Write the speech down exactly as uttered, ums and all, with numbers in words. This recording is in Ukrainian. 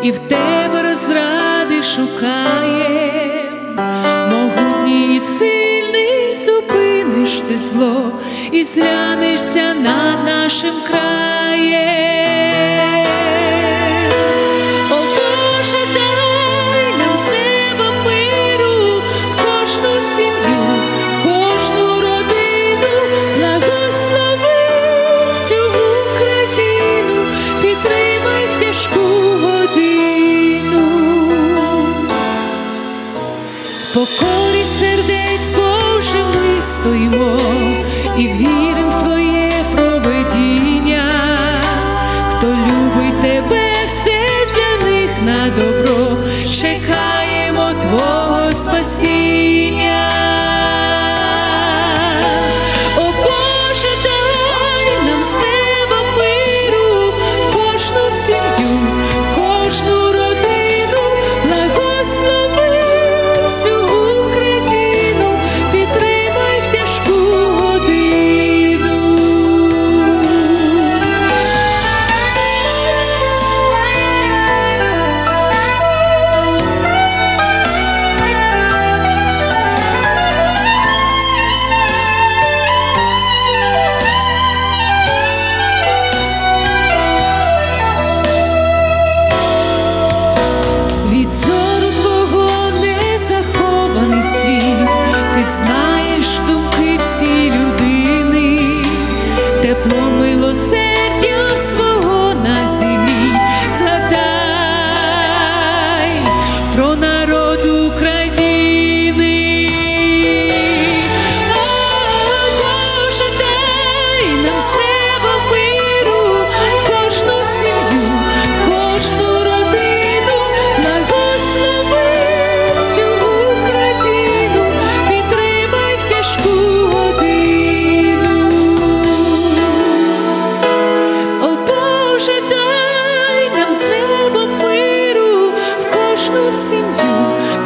і в тебе розради шукаєм. Могутній і сильний, зупиниш ти зло і зглянешся над нашим краєм. О Боже, дай нам з неба миру в кожну сім'ю, в кожну родину, благослови всю Україну, підтримай в тяжку годину. В покорі сердець Боже ми стоїмо і вірим в Твоє провидіння. Хто любить Тебе, все для них на добро, чекаємо Твого спасіння. О Боже, дай нам з неба миру в кожну сім'ю, в кожну родину, благослови всю Україну, підтримай в тяжку годину. Від зору Твого не захований світ, Ти знаєш думки всі людини, тепло милосердя свого на землі. Згадай про народ України. О Боже, дай нам з неба миру в кожну сім'ю, в кожну родину, благослови всю Україну, підтримай в тяжку годину. О Боже, дай нам з неба миру в кожну сім'ю,